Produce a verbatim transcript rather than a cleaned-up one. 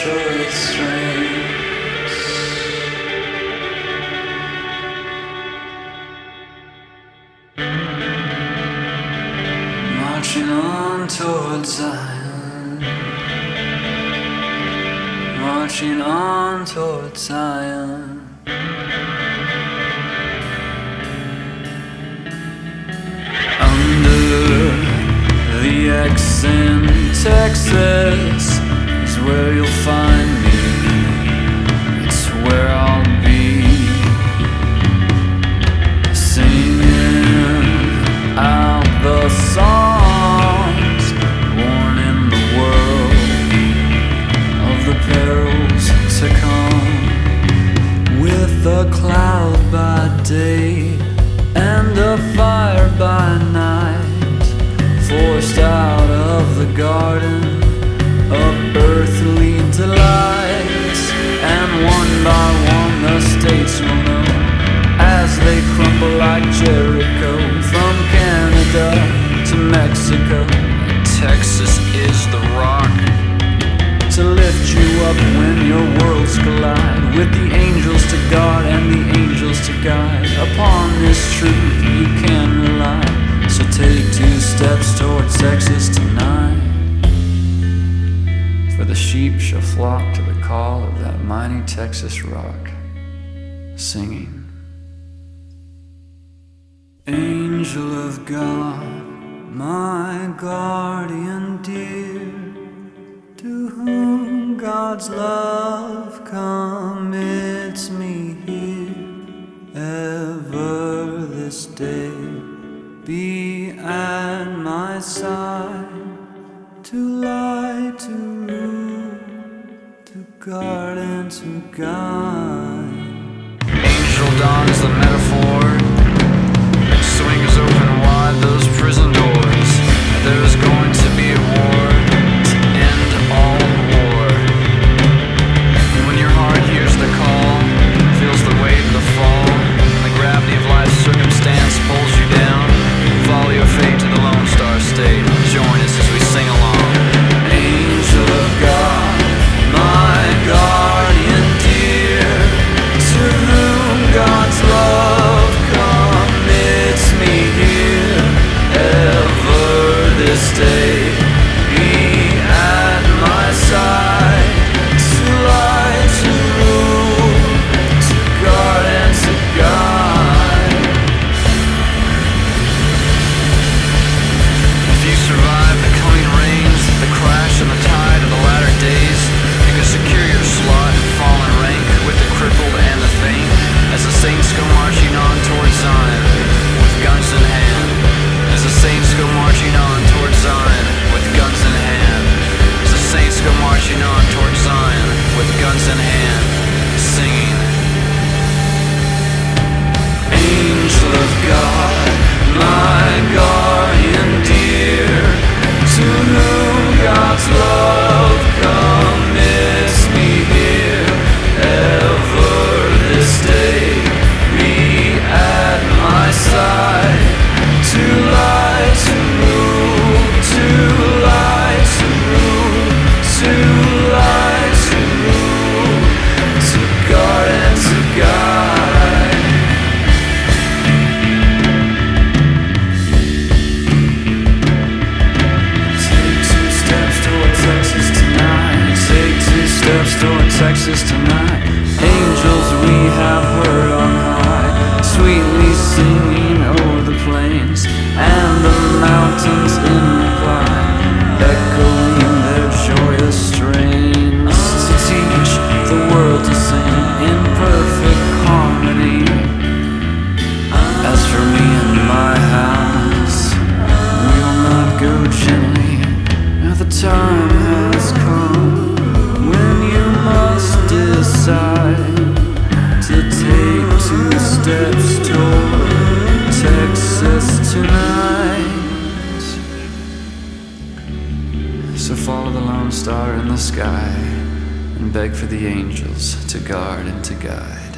joyous strains. Marching on towards Zion, marching on towards Zion. Under the X in Texas is where you'll find me. It's where I'll be, singing out the songs, warning the world of the perils to come, with a cloud by day and a fire by night, forced out of the garden of earthly delights. And one by one the states will know, as they crumble like Jericho, from Canada to Mexico. Texas is the rock to lift you up when your worlds collide, with the angels to guard and the angels to guide. Upon this truth you can rely, so take two steps towards Texas tonight, for the sheep shall flock to the call of that mighty Texas rock, singing. Angel of God, my guardian dear, to whom God's love commits me here, ever this day be at my side, to light, to rule, to guard and to guide. Angel dawn is the metaphor, swings open wide those prison doors. There's going to be a war to end all war. When your heart hears the call, feels the weight of the fall, the gravity of life's circumstance pulls you down, follow your fate to the Lone Star State. Join us as we sing along. Angel of God, my guardian dear, to whom God's love commits me here, ever this day be at my side, to light, to rule, to guard and to guide. If you survive the coming rains, the crash and the tide of the latter days, you can secure your slot and fall in rank with the crippled and the faint, as the saints go marching on towards Zion with guns in hand. As the saints go marching on towards Zion with guns in hand. As the saints go marching on towards Zion with guns in hand, singing. Angel of God, my guardian dear, to whom God's love commits me here, ever this day be at my side, to lie, to rule, to lie, to rule, to lie, to rule, to guard and to guide. Take two steps toward Texas tonight, take two steps toward Texas tonight. Angels we have heard on high, sweetly singing over the plains and the mountains in reply, echoing their joyous strains, to teach the world to sing in perfect harmony. As for me and my house, we'll not go gently. Now the time has come when you must decide to take two steps toward Texas tonight. So follow the lone star in the sky and beg for the angels to guard and to guide.